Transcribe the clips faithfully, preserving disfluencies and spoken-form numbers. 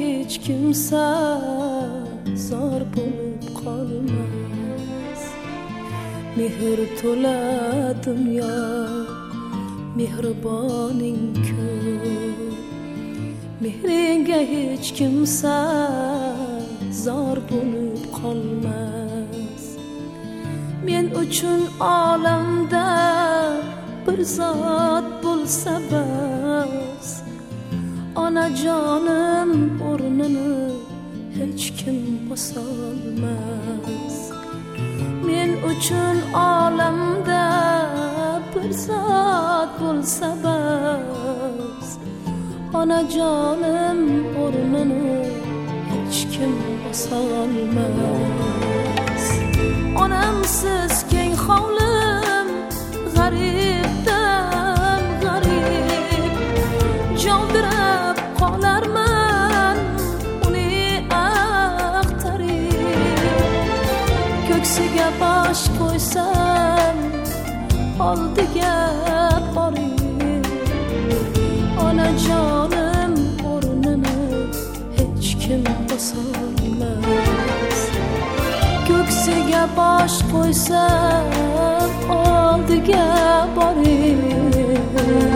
hech kimsa zor bo'lib qolmas. Mehr to'la dunyo, mehriboning ko'p. Mehringga hech kimsa zor bo'lib qolmas. Men uchun olamda bir zot bo'lsa bas, onajonim o'rnini hech kim bosolmas. Men uchun olamda bir zot bo'lsa bas, onajonim o'rnini hech kim bosolmas. Onamsiz keng hovlim g'aribdan g'arib, jovdirab qolarman uni aqtarib. Ko'ksiga bosh qo'ysam oldiga borib, onajonim o'rnini hech kim bosolmas. Ko'ksiga bosh qo'ysam oldiga borib,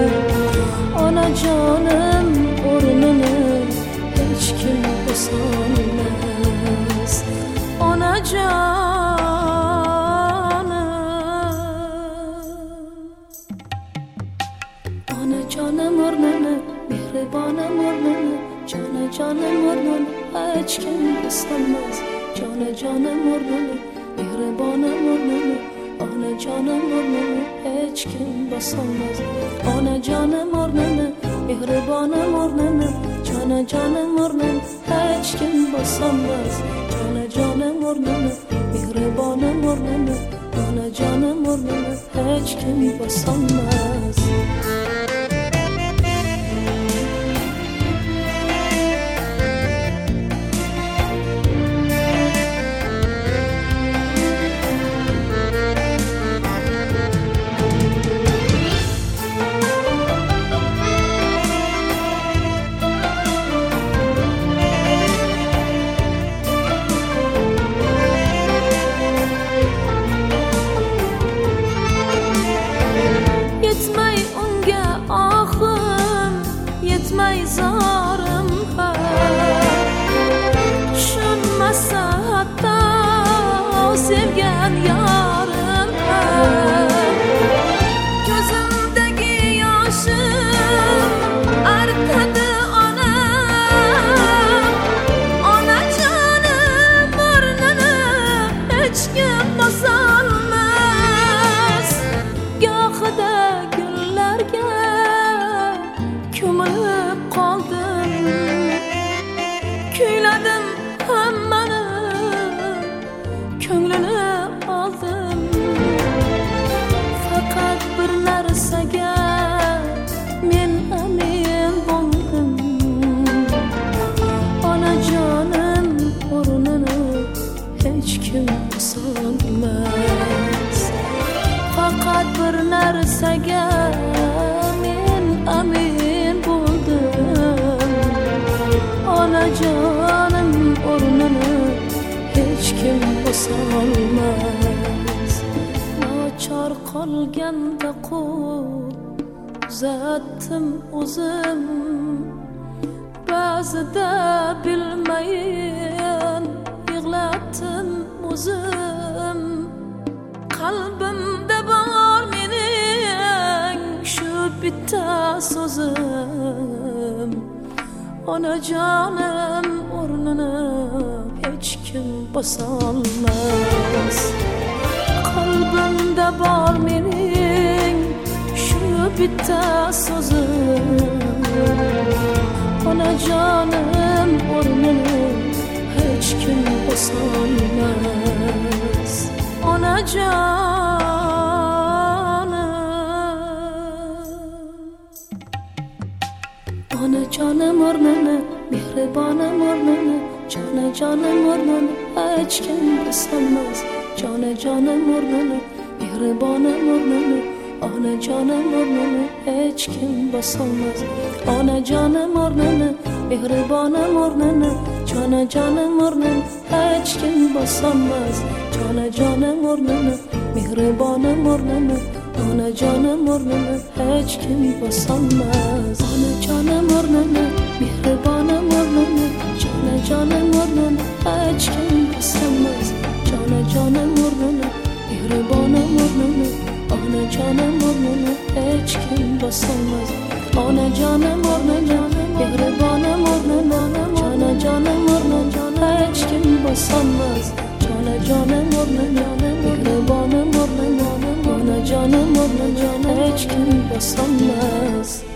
onajonim o'rnini hech kim bosolmas. Onajonim, onajonim o'rnini, mehribonim o'rnini, jonajonim o'rnini hech kim bosolmas. Jonajonim o'rnini, mehribonim o'rnini, onajonim o'rnini hech kim bosolmas. Onajonim o'rnini, mehribonim o'rnini, jonajonim o'rnini hech kim bosolmas. Jonajonim o'rnini, mehribonim o'rnini, onajonim o'rnini hech kim bosolmas. Yetmay unga ohim, yetmay zorim ham, tushunmasa hatto sevgan yorim ham. Ko'zimdagi yoshim artadi onam, onajonim o'rnini hech kim bosolmas. Gohida ko'milib qoldim, kuyladim hammani, ko'nglini oldim. Faqat bir narsaga men amin bo'ldim, onajonim o'rnini hech kim bosolmas. Faqat bir narsaga men amin bo'ldim, onajonim o'rnini hech kim bosolmas. Nochor qolganda qo'l uzatdim o'zim, ba'zida bilmayin yig'latdim o'zim. Qalbimda bor mening shu bitta so'zim, onajonim o'rnini hech kim bosolmas. Qalbimda bor mening shu bitta so'zim, onajonim o'rnini hech kim bosolmas. Onajonim, onajonim o'rnini, mehribonim o'rnini, jonajonim o'rnini hech kim bosolmas. Jonajonim o'rnini, mehribonim o'rnini, onajonim o'rnini hech kim bosolmas. Onajonim o'rnini, mehribonim o'rnini, jona jonim o'rnini hech kim bosolmas. Jona jonim o'rnini, mehribonim o'rnini, ona jonim o'rnini hech kim bosolmas. Ona jonim o'rnini, mehribonim o'rnini, jona jonim o'rnini hech kim bosolmas. Jona jonim o'rnini, mehribonim o'rnini, ona jonim o'rnini hech kim bosolmas. Ona jonim o'rnini, mehribonim o'rnini, jona jonim o'rnini hech kim bosolmas. Jona jonim o'rnini, mehribonim o'rnini, ona jonim o'rnini hech kim bosolmas.